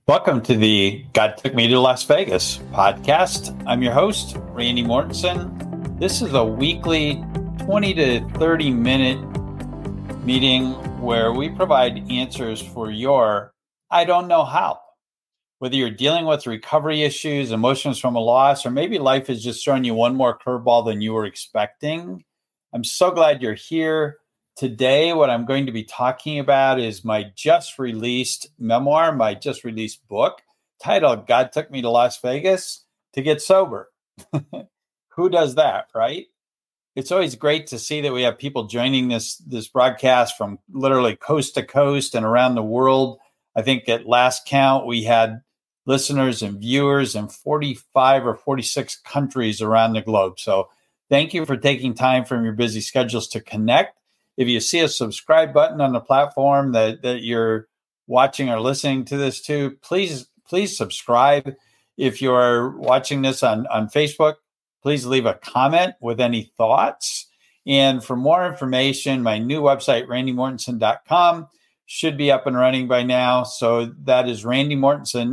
Welcome to the God Took Me to Las Vegas podcast. I'm your host, Randy Mortensen. This is a weekly 20 to 30 minute meeting where we provide answers for your I don't know how. Whether you're dealing with recovery issues, emotions from a loss, or maybe life is just throwing you one more curveball than you were expecting, I'm so glad you're here. Today, what I'm going to be talking about is my just released memoir, my just released book titled God Took Me to Las Vegas to Get Sober. Who does that, right? It's always great to see that we have people joining this broadcast from literally coast to coast and around the world. I think at last count, we had listeners and viewers in 45 or 46 countries around the globe. So thank you for taking time from your busy schedules to connect. If you see a subscribe button on the platform that you're watching or listening to this to, please subscribe. If you're watching this on Facebook, please leave a comment with any thoughts. And for more information, my new website, randymortensen.com, should be up and running by now. So that is Randy Mortensen,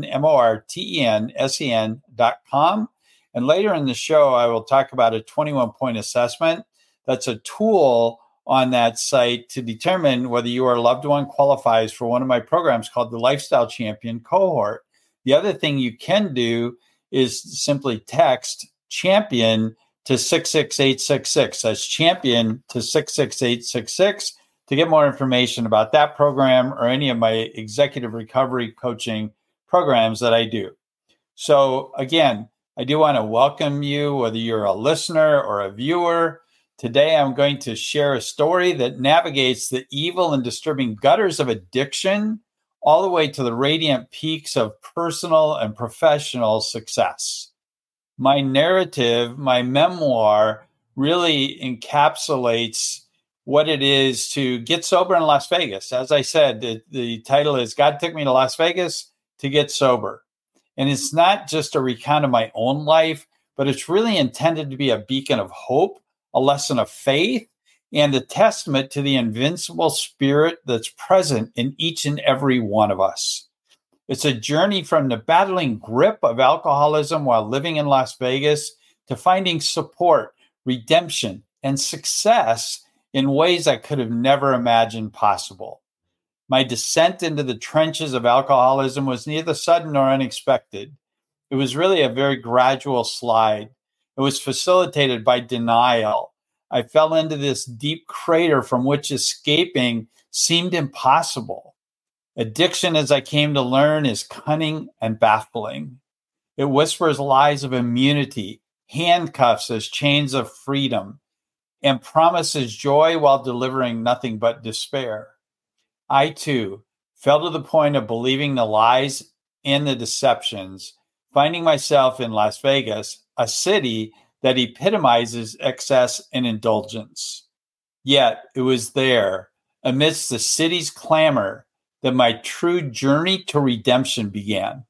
MORTENSEN.com. And later in the show, I will talk about a 21-point assessment. That's a tool on that site to determine whether your loved one qualifies for one of my programs called the Lifestyle Champion Cohort. The other thing you can do is simply text champion to 66866. That's champion to 66866 to get more information about that program or any of my executive recovery coaching programs that I do. So again, I do want to welcome you, whether you're a listener or a viewer. Today, I'm going to share a story that navigates the evil and disturbing gutters of addiction all the way to the radiant peaks of personal and professional success. My narrative, my memoir, really encapsulates what it is to get sober in Las Vegas. As I said, the title is God Took Me to Las Vegas to Get Sober. And it's not just a recount of my own life, but it's really intended to be a beacon of hope, a lesson of faith, and a testament to the invincible spirit that's present in each and every one of us. It's a journey from the battling grip of alcoholism while living in Las Vegas to finding support, redemption, and success in ways I could have never imagined possible. My descent into the trenches of alcoholism was neither sudden nor unexpected. It was really a very gradual slide. It was facilitated by denial. I fell into this deep crater from which escaping seemed impossible. Addiction, as I came to learn, is cunning and baffling. It whispers lies of immunity, handcuffs as chains of freedom, and promises joy while delivering nothing but despair. I, too, fell to the point of believing the lies and the deceptions, finding myself in Las Vegas, a city that epitomizes excess and indulgence. Yet it was there, amidst the city's clamor, that my true journey to redemption began.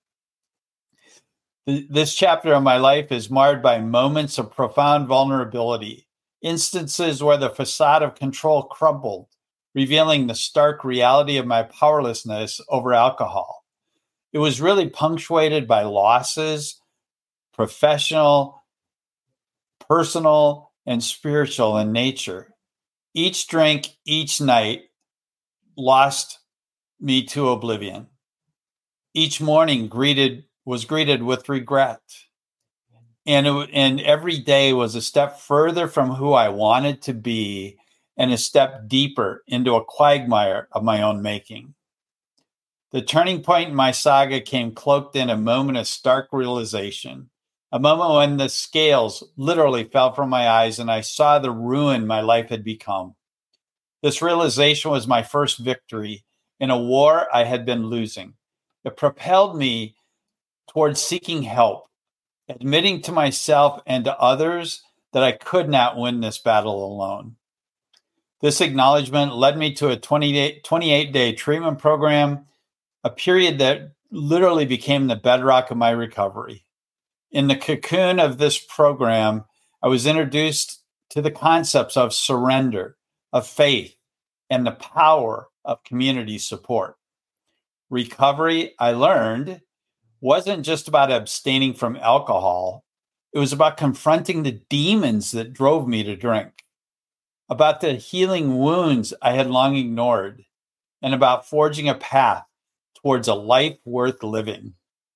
This chapter of my life is marred by moments of profound vulnerability, instances where the facade of control crumbled, revealing the stark reality of my powerlessness over alcohol. It was really punctuated by losses, professional, personal, and spiritual in nature. Each drink, each night lost me to oblivion. Each morning was greeted with regret. And every day was a step further from who I wanted to be and a step deeper into a quagmire of my own making. The turning point in my saga came cloaked in a moment of stark realization, a moment when the scales literally fell from my eyes and I saw the ruin my life had become. This realization was my first victory in a war I had been losing. It propelled me towards seeking help, admitting to myself and to others that I could not win this battle alone. This acknowledgement led me to a 28-day treatment program, a period that literally became the bedrock of my recovery. In the cocoon of this program, I was introduced to the concepts of surrender, of faith, and the power of community support. Recovery, I learned, wasn't just about abstaining from alcohol. It was about confronting the demons that drove me to drink, about the healing wounds I had long ignored, and about forging a path towards a life worth living.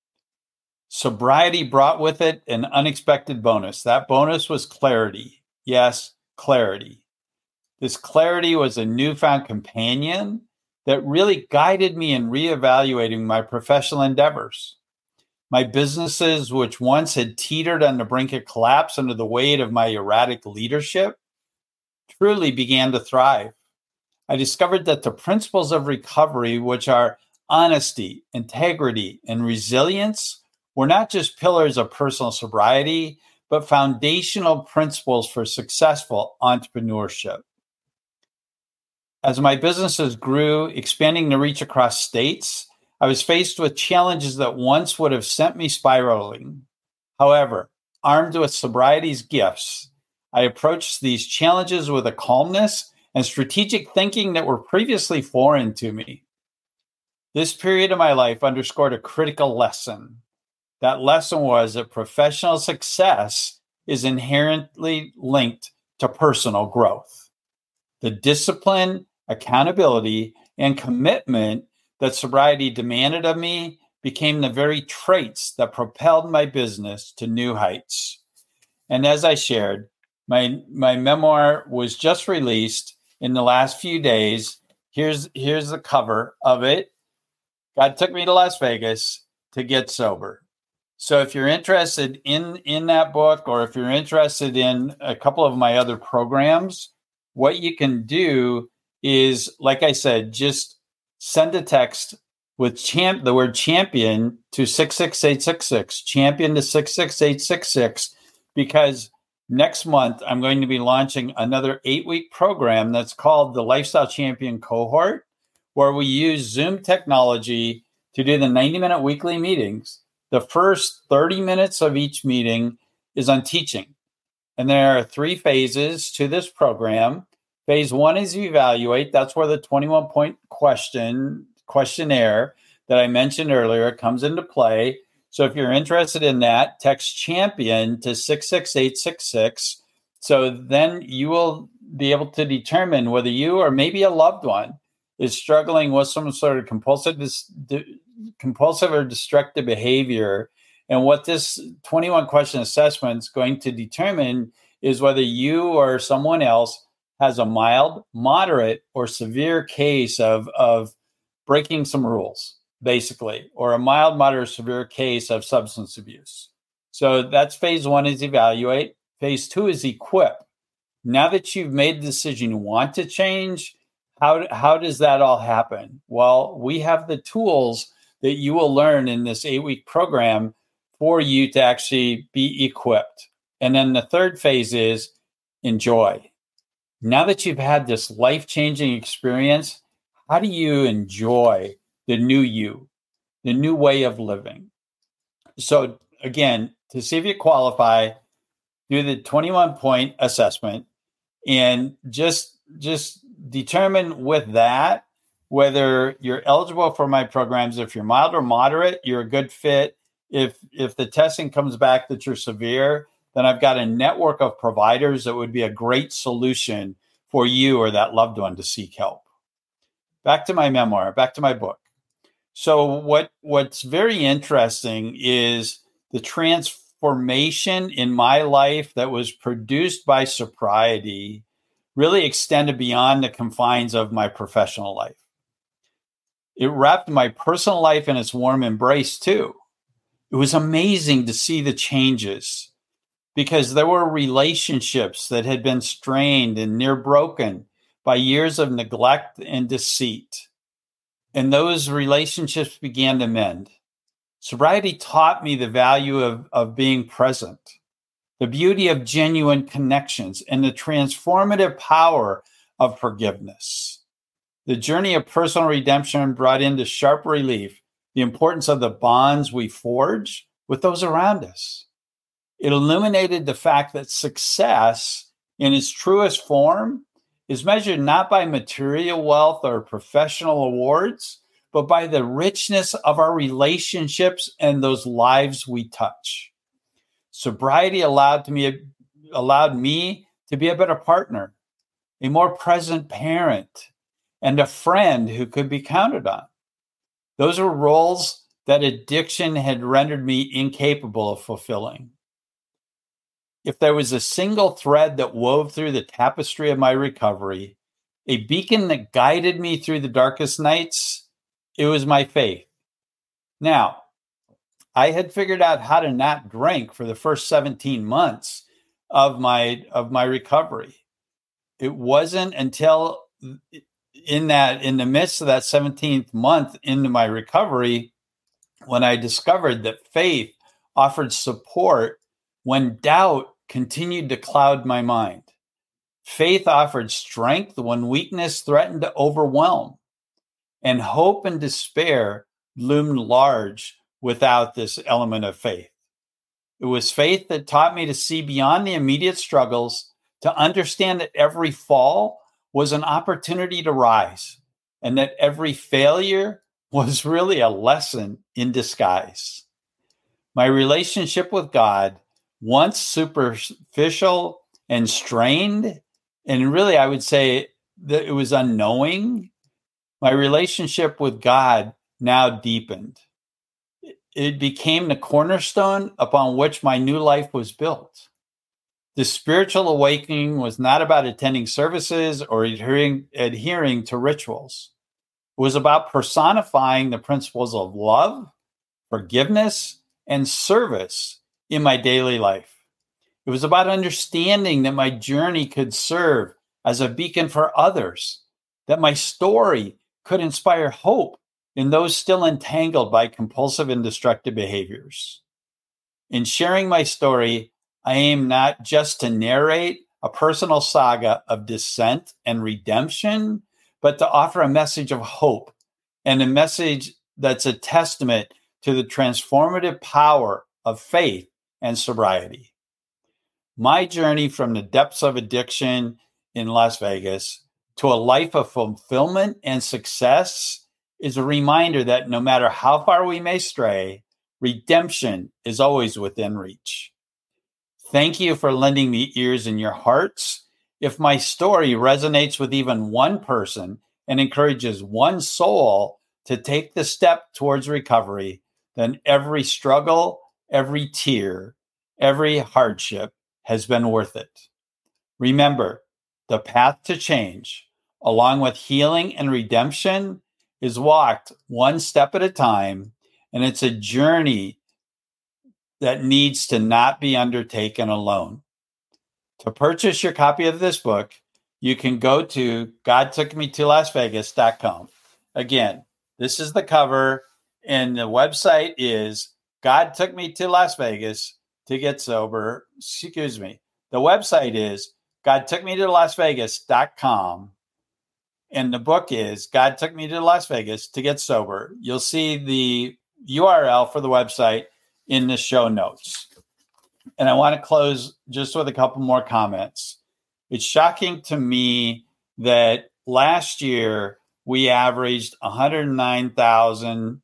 Sobriety brought with it an unexpected bonus. That bonus was clarity. Yes, clarity. This clarity was a newfound companion that really guided me in reevaluating my professional endeavors. My businesses, which once had teetered on the brink of collapse under the weight of my erratic leadership, truly began to thrive. I discovered that the principles of recovery, which are honesty, integrity, and resilience, were not just pillars of personal sobriety, but foundational principles for successful entrepreneurship. As my businesses grew, expanding the reach across states, I was faced with challenges that once would have sent me spiraling. However, armed with sobriety's gifts, I approached these challenges with a calmness and strategic thinking that were previously foreign to me. This period of my life underscored a critical lesson. That lesson was that professional success is inherently linked to personal growth. The discipline, accountability, and commitment that sobriety demanded of me became the very traits that propelled my business to new heights. And as I shared, my memoir was just released in the last few days. Here's the cover of it. God took me to Las Vegas to get sober. So if you're interested in that book, or if you're interested in a couple of my other programs, what you can do is, like I said, just send a text with the word champion to 66866, champion to 66866, because next month I'm going to be launching another 8-week program that's called the Lifestyle Champion Cohort, where we use Zoom technology to do the 90-minute weekly meetings. The first 30 minutes of each meeting is on teaching. And there are 3 phases to this program. Phase 1 is evaluate. That's where the 21-point questionnaire that I mentioned earlier comes into play. So if you're interested in that, text champion to 66866. So then you will be able to determine whether you or maybe a loved one is struggling with some sort of compulsive or destructive behavior. And what this 21-question assessment is going to determine is whether you or someone else has a mild, moderate, or severe case of breaking some rules, basically, or a mild, moderate, severe case of substance abuse. So that's phase 1 is evaluate. Phase 2 is equip. Now that you've made the decision you want to change, how does that all happen? Well, we have the tools that you will learn in this 8-week program for you to actually be equipped. And then the third phase is enjoy. Now that you've had this life-changing experience, how do you enjoy the new you, the new way of living? So again, to see if you qualify, do the 21-point assessment and just determine with that whether you're eligible for my programs. If you're mild or moderate, you're a good fit. If the testing comes back that you're severe, then I've got a network of providers that would be a great solution for you or that loved one to seek help. Back to my memoir, back to my book. So what's very interesting is the transformation in my life that was produced by sobriety really extended beyond the confines of my professional life. It wrapped my personal life in its warm embrace too. It was amazing to see the changes because there were relationships that had been strained and near broken by years of neglect and deceit. And those relationships began to mend. Sobriety taught me the value of being present, the beauty of genuine connections, and the transformative power of forgiveness. The journey of personal redemption brought into sharp relief the importance of the bonds we forge with those around us. It illuminated the fact that success in its truest form is measured not by material wealth or professional awards, but by the richness of our relationships and those lives we touch. Sobriety allowed me to be a better partner, a more present parent, and a friend who could be counted on. Those were roles that addiction had rendered me incapable of fulfilling. If there was a single thread that wove through the tapestry of my recovery, a beacon that guided me through the darkest nights, it was my faith. Now, I had figured out how to not drink for the first 17 months of my recovery. It wasn't until in the midst of that 17th month into my recovery when I discovered that faith offered support when doubt continued to cloud my mind. Faith offered strength when weakness threatened to overwhelm, and hope and despair loomed large without this element of faith. It was faith that taught me to see beyond the immediate struggles, to understand that every fall was an opportunity to rise, and that every failure was really a lesson in disguise. My relationship with God, once superficial and strained, and really I would say that it was unknowing, my relationship with God now deepened. It became the cornerstone upon which my new life was built. The spiritual awakening was not about attending services or adhering to rituals. It was about personifying the principles of love, forgiveness, and service in my daily life. It was about understanding that my journey could serve as a beacon for others, that my story could inspire hope in those still entangled by compulsive and destructive behaviors. In sharing my story, I aim not just to narrate a personal saga of descent and redemption, but to offer a message of hope and a message that's a testament to the transformative power of faith and sobriety. My journey from the depths of addiction in Las Vegas to a life of fulfillment and success is a reminder that no matter how far we may stray, redemption is always within reach. Thank you for lending me ears in your hearts. If my story resonates with even one person and encourages one soul to take the step towards recovery, then every struggle, every tear, every hardship has been worth it. Remember, the path to change, along with healing and redemption, is walked one step at a time, and it's a journey that needs to not be undertaken alone. To purchase your copy of this book, you can go to godtookmetolasvegas.com. Again, this is the cover, and the website is God Took Me to Las Vegas to Get Sober. Excuse me. The website is godtookmetolasvegas.com. And the book is God Took Me to Las Vegas to Get Sober. You'll see the URL for the website in the show notes. And I want to close just with a couple more comments. It's shocking to me that last year we averaged 109,000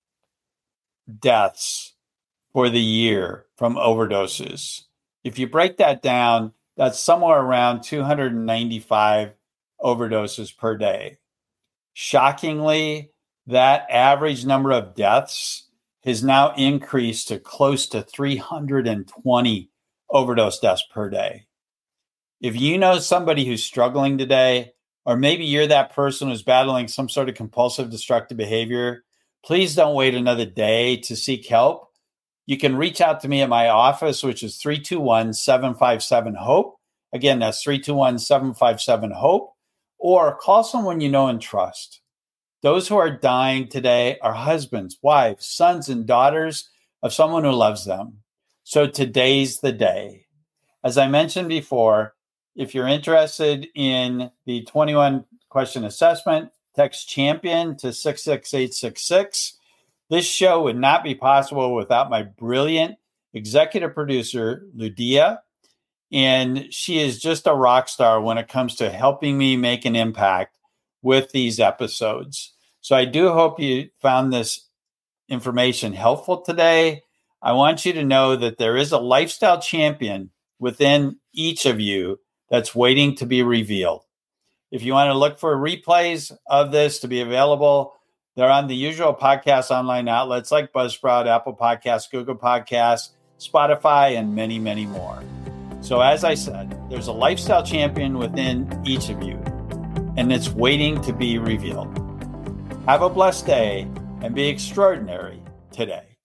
deaths for the year from overdoses. If you break that down, that's somewhere around 295 overdoses per day. Shockingly, that average number of deaths has now increased to close to 320 overdose deaths per day. If you know somebody who's struggling today, or maybe you're that person who's battling some sort of compulsive destructive behavior, please don't wait another day to seek help. You can reach out to me at my office, which is 321-757-HOPE. Again, that's 321-757-HOPE. Or call someone you know and trust. Those who are dying today are husbands, wives, sons, and daughters of someone who loves them. So today's the day. As I mentioned before, if you're interested in the 21-question assessment, text CHAMPION to 66866. This show would not be possible without my brilliant executive producer, Ludia. And she is just a rock star when it comes to helping me make an impact with these episodes. So I do hope you found this information helpful today. I want you to know that there is a lifestyle champion within each of you that's waiting to be revealed. If you want to look for replays of this to be available, they're on the usual podcast online outlets like Buzzsprout, Apple Podcasts, Google Podcasts, Spotify, and many, many more. So as I said, there's a lifestyle champion within each of you, and it's waiting to be revealed. Have a blessed day and be extraordinary today.